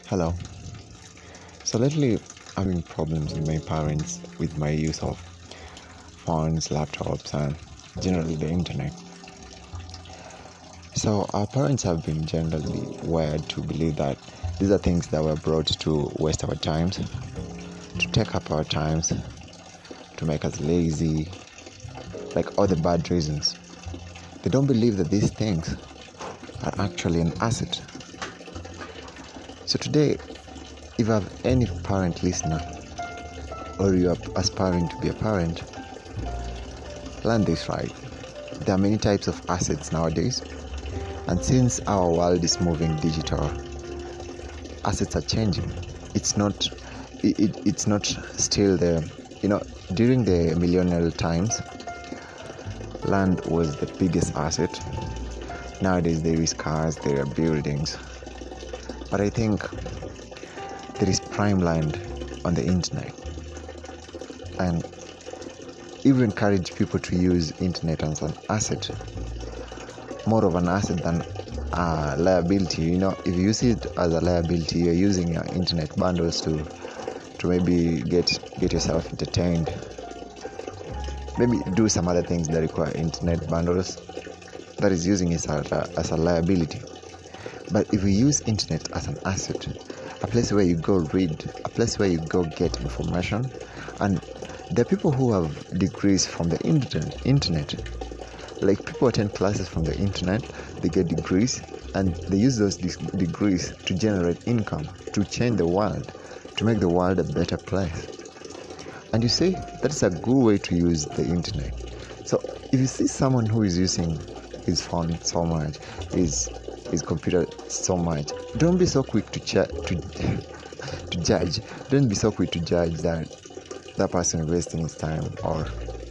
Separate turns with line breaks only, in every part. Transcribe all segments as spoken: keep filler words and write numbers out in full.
Hello. So lately, I'm having problems with my parents with my use of phones, laptops, and generally the internet. So our parents have been generally wired to believe that these are things that were brought to waste our times, to take up our times, to make us lazy, like all the bad reasons. They don't believe that these things are actually an asset. So today, if I have any parent listener, or you are aspiring to be a parent, learn this right. There are many types of assets nowadays, and since our world is moving digital, assets are changing. It's not, it, it, it's not still there. You know, during the millennial times, land was the biggest asset. Nowadays there is cars, there are buildings, but I think there is prime land on the internet, and if we encourage people to use internet as an asset, more of an asset than a liability. You know, if you see it as a liability, you're using your internet bundles to to maybe get get yourself entertained, maybe do some other things that require internet bundles. That is using it as a, as a liability. But if we use internet as an asset, a place where you go read, a place where you go get information, and there are people who have degrees from the internet. Internet, like people attend classes from the internet, they get degrees, and they use those de- degrees to generate income, to change the world, to make the world a better place. And you see, that's a good way to use the internet. So if you see someone who is using his phone so much, his his computer so much, don't be so quick to ch- to to judge. Don't be so quick to judge that that person is wasting his time, or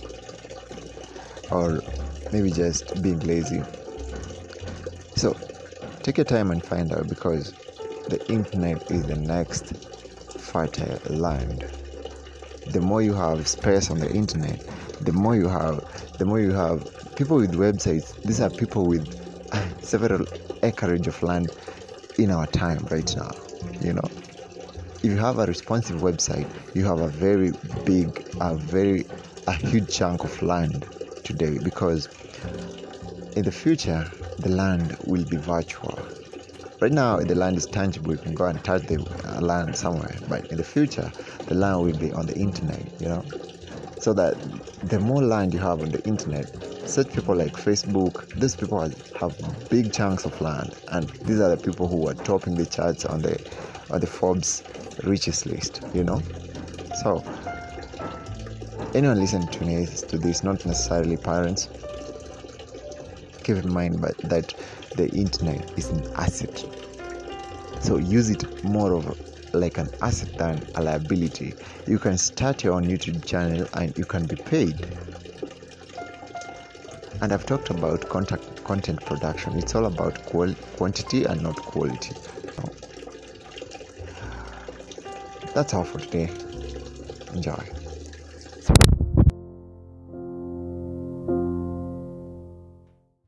or maybe just being lazy. So take your time and find out, because the internet is the next fertile land. The more you have space on the internet, the more you have, the more you have people with websites. These are people with several acreage of land in our time right now. You know, if you have a responsive website, you have a very big, a very, a huge chunk of land today, because in the future, the land will be virtual. Right now, the land is tangible. You can go and touch the uh, land somewhere. But in the future, the land will be on the internet, you know. So that the more land you have on the internet, such people like Facebook, these people have big chunks of land. And these are the people who are topping the charts on the, on the Forbes richest list, you know. So, anyone listening to this, to this, not necessarily parents, keep in mind but that the internet is an asset. So use it more of like an asset than a liability. You can start your own YouTube channel and you can be paid. And I've talked about contact, content production. It's all about qual- quantity and not quality. So that's all for today. Enjoy.